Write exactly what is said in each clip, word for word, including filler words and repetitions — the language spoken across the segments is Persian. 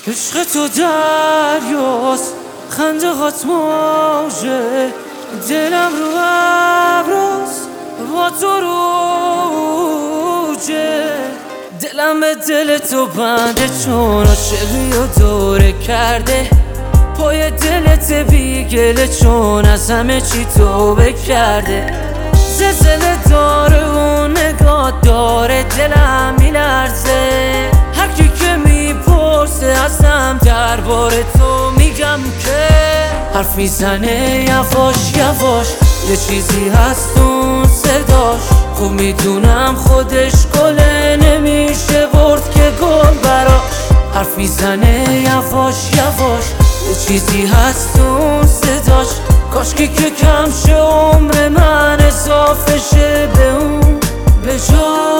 عشق تو دریاست، خنده هات موجه، دلم رو ابراست با تو روجه. دلم به دل تو بنده چون عاشقی و دوره کرده، پای دلت بی گله چون از همه چی توبه کرده. زلزله داره و نگاه داره، دلم میلرزه هر کی که میپرسه ازم درباره تو میگم که حرف میزنه یواش یواش، یه چیزی هست اون صداش. خوب میدونم خودش گله نمیشه برد که گل براش. حرف میزنه یواش یواش، یه چیزی هست اون صداش. کاشکی که کم شه عمر من اضافه شه به اون به جا.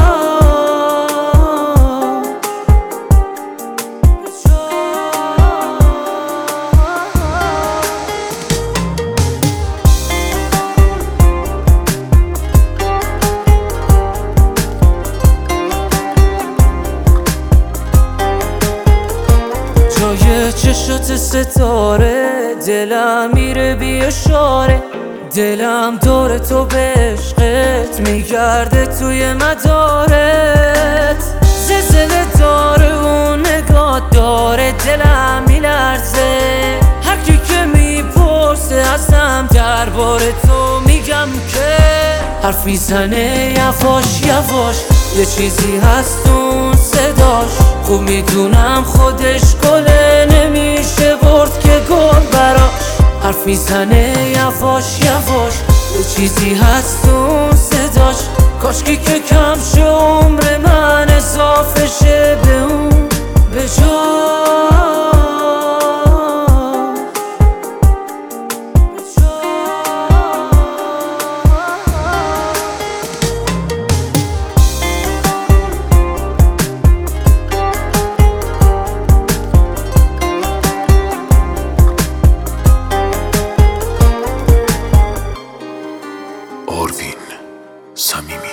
جای چشات ستاره دلم میره بی اشاره، دلم دور تو به عشقت میگرده توی مدارت. زلزله داره و نگاه داره، دلم میلرزه هر کی که میپرسه ازم درباره تو میگم که حرف میزنه یواش یواش، یه چیزی هست اون صداش. خوب میدونم خودش گله نمیشه برد که گل براش. حرف میزنه یواش یواش، یه چیزی هست اون صداش. کاشکی که کم شه عمر من اضافه شه به اون به جا. آروین صمیمی.